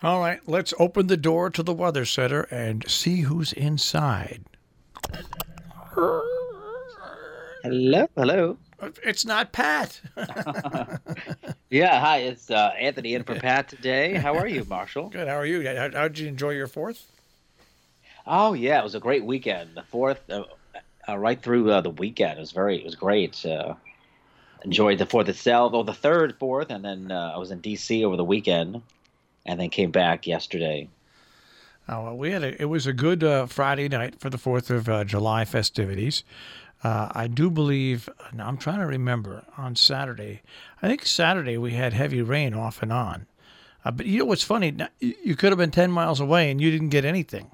All right, let's open the door to the weather center and see who's inside. Hello, hello. It's not Pat. Yeah, hi, it's Anthony in for Pat today. How are you, Marshall? Good. How are you? How did you enjoy your fourth? Oh yeah, it was a great weekend. The fourth, right through the weekend, it was great. Enjoyed the fourth itself, oh the third, fourth, and then I was in DC over the weekend, and then came back yesterday. Oh, well, it was a good Friday night for the Fourth of July festivities. I do believe. Now I'm trying to remember on Saturday. I think Saturday we had heavy rain off and on. But you know what's funny? You could have been 10 miles away and you didn't get anything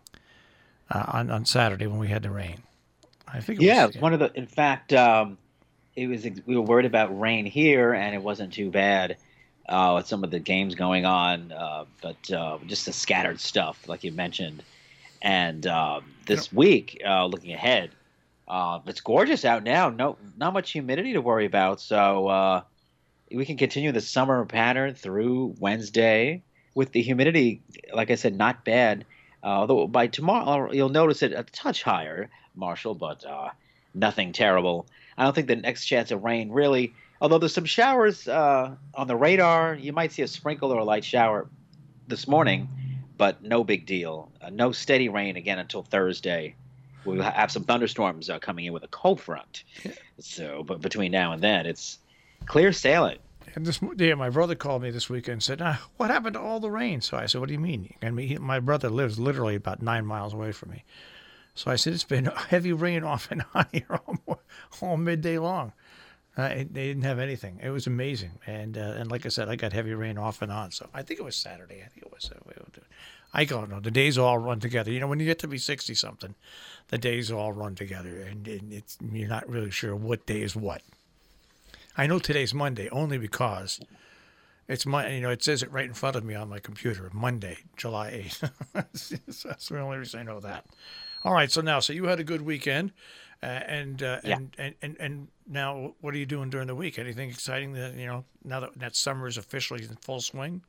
on Saturday when we had the rain. I think it Yeah, it was. was Yeah. one of the. In fact, it was. We were worried about rain here, and it wasn't too bad with some of the games going on, but just the scattered stuff, like you mentioned. And You know, this week, looking ahead, it's gorgeous out now. No, not much humidity to worry about. So we can continue the summer pattern through Wednesday with the humidity, like I said, not bad. Although by tomorrow you'll notice it a touch higher, Marshall, but nothing terrible. I don't think the next chance of rain really. Although there's some showers on the radar, you might see a sprinkle or a light shower this morning, but no big deal. No steady rain again until Thursday. We'll have some thunderstorms coming in with a cold front. So, but between now and then, it's clear sailing. and yeah, my brother called me this weekend and said, "What happened to all the rain?" So I said, "What do you mean?" I mean, my brother lives literally about 9 miles away from me. So I said, "It's been heavy rain off and on here all midday long." They didn't have anything. It was amazing, and like I said, I got heavy rain off and on. So I think it was Saturday. I think it was. I don't know. The days all run together. You know, when you get to be 60 something, the days all run together, and it's you're not really sure what day is what. I know today's Monday only because it's my. You know, it says it right in front of me on my computer. Monday, July 8th. That's the only reason I know that. All right. So you had a good weekend, Yeah. and now what are you doing during the week? Anything exciting that now that summer is officially in full swing?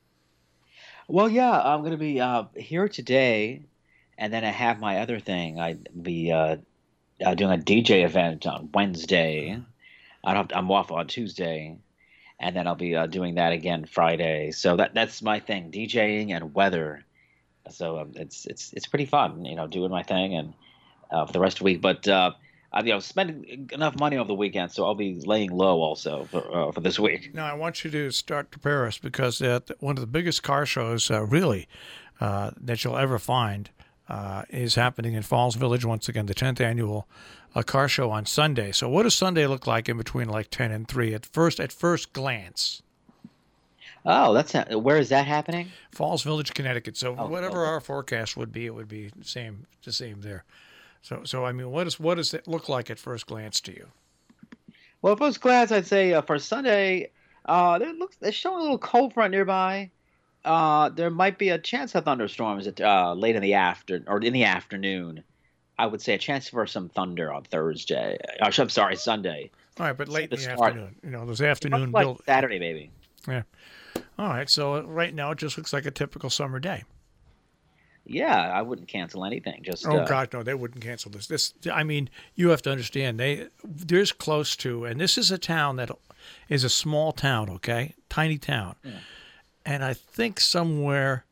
Well, yeah, I'm going to be here today, and then I have my other thing. I'd be doing a DJ event on Wednesday. I'm off on Tuesday, and then I'll be doing that again Friday. So that's my thing, DJing and weather. So it's pretty fun, doing my thing and for the rest of the week. But spending enough money over the weekend, so I'll be laying low also for this week. Now I want you to start to prepare us because one of the biggest car shows, really, that you'll ever find, is happening in Falls Village once again, the 10th annual car show on Sunday. So what does Sunday look like in between like 10 and 3 at first glance? Oh, where is that happening? Falls Village, Connecticut. So Oh, whatever okay. our forecast would be, it would be the same there. So I mean, what does it look like at first glance to you? Well, first class, I'd say for Sunday, they're showing a little cold front nearby. There might be a chance of thunderstorms late in the afternoon. I would say a chance for some thunder on Thursday. I'm sorry, Sunday. All right, but So late the in the start, afternoon, those much afternoon like build. Saturday, maybe. Yeah. All right. So right now it just looks like a typical summer day. Yeah, I wouldn't cancel anything. Just Oh God, no, they wouldn't cancel this. I mean, you have to understand there's close to, and this is a town that is a small town, okay, tiny town, yeah. and I think somewhere,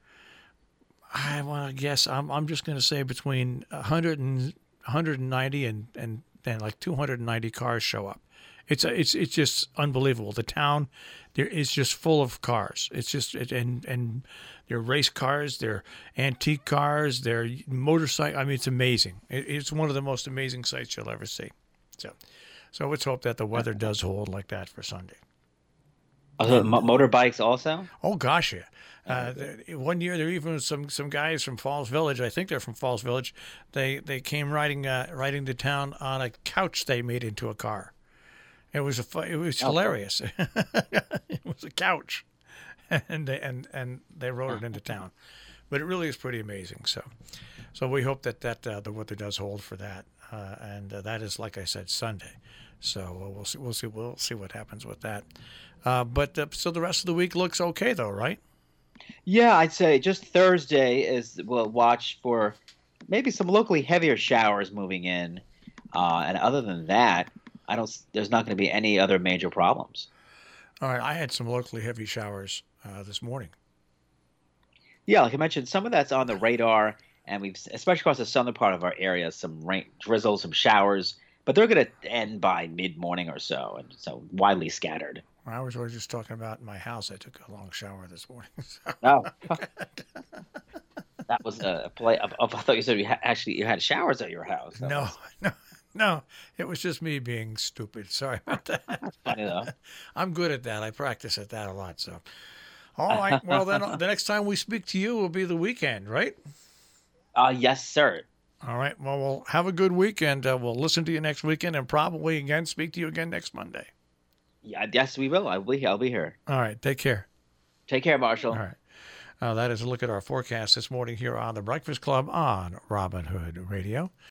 I want to guess, I'm just going to say between 100 and 190 and like 290 cars show up. It's just unbelievable. The town there is just full of cars. It's just and they're race cars, they're antique cars, they're motorcycle. I mean, it's amazing. It's one of the most amazing sights you'll ever see. So, so let's hope that the weather does hold like that for Sunday. And Motorbikes also. oh gosh, yeah. Oh, good. One year there even was some guys from Falls Village. I think they're from Falls Village. They came riding to town on a couch they made into a car. It was Oh, cool. hilarious. It was a couch, and they rode it into town. But it really is pretty amazing. So we hope that the weather does hold for that, and that is like I said Sunday. So we'll see what happens with that. But so the rest of the week looks okay though, right? Yeah, I'd say just Thursday is we'll watch for maybe some locally heavier showers moving in, and other than that, I don't. There's not going to be any other major problems. All right, I had some locally heavy showers this morning. Yeah, like I mentioned, some of that's on the radar, and we've especially across the southern part of our area, some rain, drizzle, some showers, but they're going to end by mid morning or so, and so widely scattered. I was always just talking about in my house. I took a long shower this morning. Oh, that was a play. I thought you said actually you had showers at your house. That No, was no, no. It was just me being stupid. Sorry about that. funny though. I'm good at that. I practice at that a lot. So, all right. Well, then the next time we speak to you will be the weekend, right? Yes, sir. All right. Well, we'll have a good weekend. We'll listen to you next weekend and probably again speak to you again next Monday. Yeah, yes, we will. I'll be here. All right. Take care. Take care, All Marshall. right. That is a look at our forecast this morning here on the Breakfast Club on Robin Hood Radio.